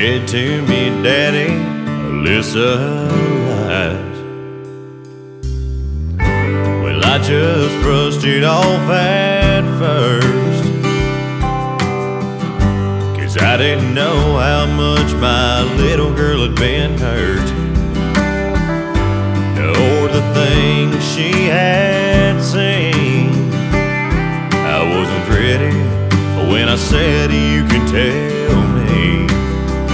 said to me, Daddy, listen lies. Well, I just brushed it off at first, 'cause I didn't know how much my little girl had been hurt, or the things she had seen. I wasn't ready when I said you